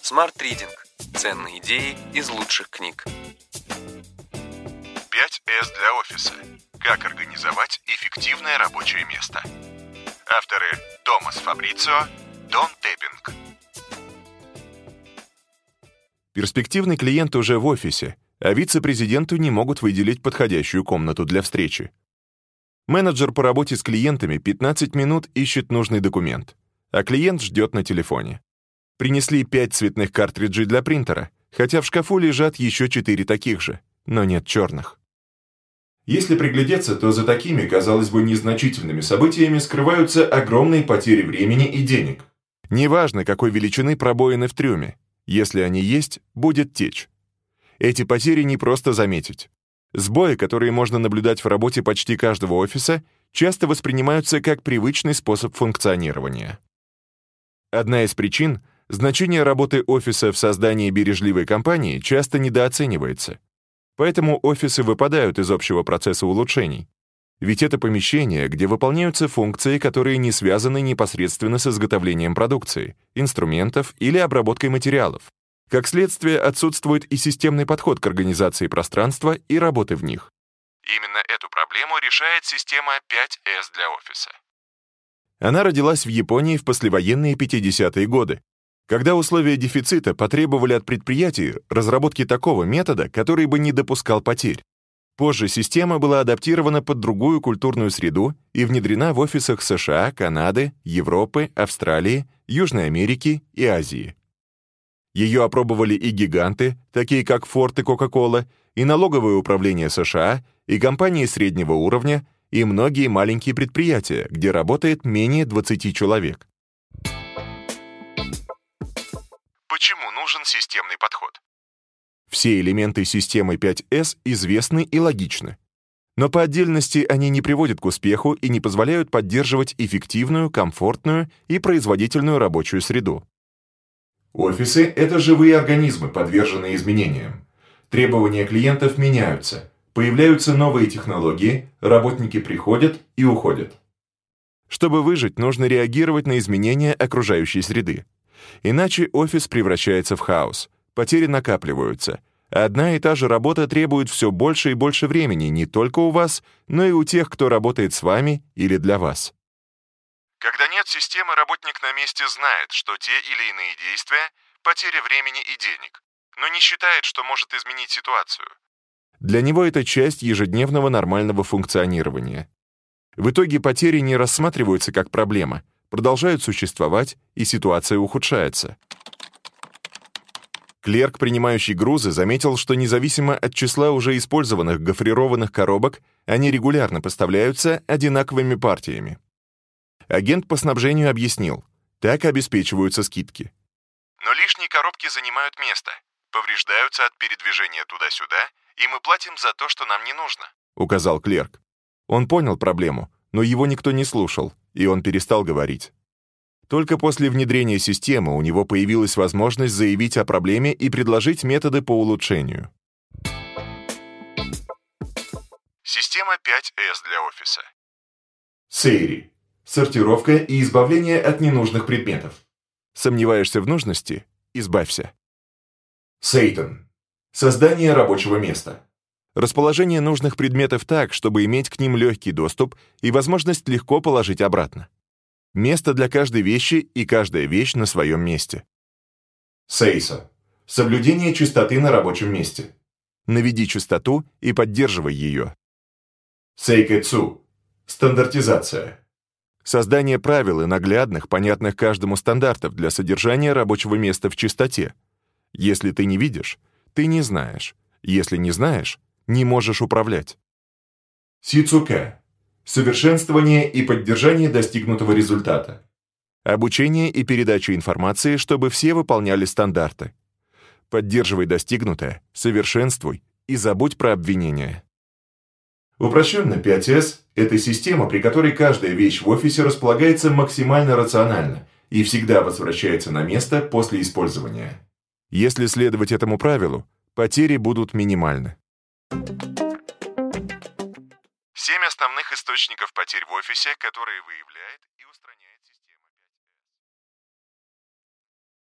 Smart Reading. Ценные идеи из лучших книг. 5S для офиса. Как организовать эффективное рабочее место. Авторы Томас Фабрицио, Дон Теппинг. Перспективный клиент уже в офисе, а вице-президенту не могут выделить подходящую комнату для встречи. Менеджер по работе с клиентами 15 минут ищет нужный документ, а клиент ждет на телефоне. Принесли 5 цветных картриджей для принтера, хотя в шкафу лежат еще 4 таких же, но нет черных. Если приглядеться, то за такими, казалось бы, незначительными событиями скрываются огромные потери времени и денег. Неважно, какой величины пробоины в трюме, если они есть, будет течь. Эти потери не просто заметить. Сбои, которые можно наблюдать в работе почти каждого офиса, часто воспринимаются как привычный способ функционирования. Одна из причин — значение работы офиса в создании бережливой компании часто недооценивается. Поэтому офисы выпадают из общего процесса улучшений. Ведь это помещения, где выполняются функции, которые не связаны непосредственно с изготовлением продукции, инструментов или обработкой материалов. Как следствие, отсутствует и системный подход к организации пространства и работы в них. Именно эту проблему решает система 5S для офиса. Она родилась в Японии в послевоенные 50-е годы, когда условия дефицита потребовали от предприятий разработки такого метода, который бы не допускал потерь. Позже система была адаптирована под другую культурную среду и внедрена в офисах США, Канады, Европы, Австралии, Южной Америки и Азии. Ее опробовали и гиганты, такие как Ford и Coca-Cola, и налоговое управление США, и компании среднего уровня, и многие маленькие предприятия, где работает менее 20 человек. Почему нужен системный подход? Все элементы системы 5S известны и логичны. Но по отдельности они не приводят к успеху и не позволяют поддерживать эффективную, комфортную и производительную рабочую среду. Офисы — это живые организмы, подверженные изменениям. Требования клиентов меняются, появляются новые технологии, работники приходят и уходят. Чтобы выжить, нужно реагировать на изменения окружающей среды. Иначе офис превращается в хаос, потери накапливаются. Одна и та же работа требует все больше и больше времени не только у вас, но и у тех, кто работает с вами или для вас. Когда нет системы, работник на месте знает, что те или иные действия — потеря времени и денег, но не считает, что может изменить ситуацию. Для него это часть ежедневного нормального функционирования. В итоге потери не рассматриваются как проблема, продолжают существовать, и ситуация ухудшается. Клерк, принимающий грузы, заметил, что независимо от числа уже использованных гофрированных коробок, они регулярно поставляются одинаковыми партиями. Агент по снабжению объяснил, так обеспечиваются скидки. Но лишние коробки занимают место, повреждаются от передвижения туда-сюда, и мы платим за то, что нам не нужно, указал клерк. Он понял проблему, но его никто не слушал, и он перестал говорить. Только после внедрения системы у него появилась возможность заявить о проблеме и предложить методы по улучшению. Система 5S для офиса. Сейри. Сортировка и избавление от ненужных предметов. Сомневаешься в нужности? Избавься. Сейтон. Создание рабочего места. Расположение нужных предметов так, чтобы иметь к ним легкий доступ и возможность легко положить обратно. Место для каждой вещи и каждая вещь на своем месте. Сейсо. Соблюдение чистоты на рабочем месте. Наведи чистоту и поддерживай ее. Сейкэцу. Стандартизация. Создание правил и наглядных, понятных каждому стандартов для содержания рабочего места в чистоте. Если ты не видишь, ты не знаешь. Если не знаешь, не можешь управлять. Сицуке. Совершенствование и поддержание достигнутого результата. Обучение и передача информации, чтобы все выполняли стандарты. Поддерживай достигнутое, совершенствуй и забудь про обвинения. Упрощенно 5S — это система, при которой каждая вещь в офисе располагается максимально рационально и всегда возвращается на место после использования. Если следовать этому правилу, потери будут минимальны. 7 основных источников потерь в офисе, которые выявляет